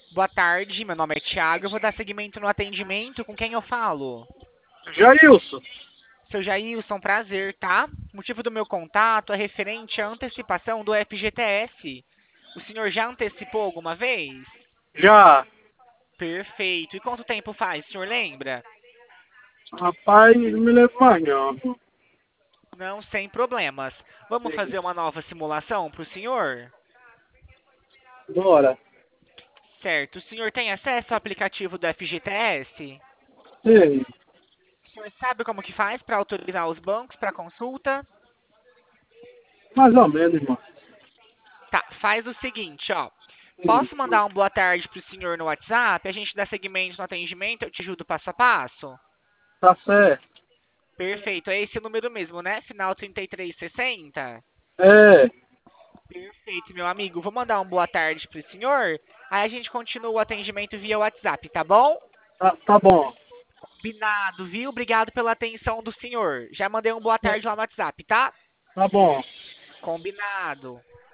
Boa tarde, meu nome é Thiago. Eu vou dar seguimento no atendimento. Com quem eu falo? Jailson, Seu Jailson, prazer, tá? O motivo do meu contato é referente à antecipação do FGTS. O senhor já antecipou alguma vez? já, Perfeito. E quanto tempo faz, o senhor lembra? rapaz, não me lembro mais não. Não, sem problemas. Vamos Sim, fazer uma nova simulação para o senhor? bora. Certo. O senhor tem acesso ao aplicativo do FGTS? Sim, O senhor sabe como que faz para autorizar os bancos para consulta? mais ou menos, irmão. Tá, faz o seguinte, ó. Sim, Posso mandar um boa tarde pro senhor no WhatsApp? A gente dá seguimento no atendimento, eu te ajudo passo a passo? tá certo. Perfeito, é esse o número mesmo, né? Final 3360? É, Perfeito, meu amigo. Vou mandar um boa tarde pro senhor. Aí a gente continua o atendimento via WhatsApp, tá bom? tá bom. Combinado, viu? Obrigado pela atenção do senhor. Já mandei um boa É, tarde lá no WhatsApp, tá? tá bom. Combinado.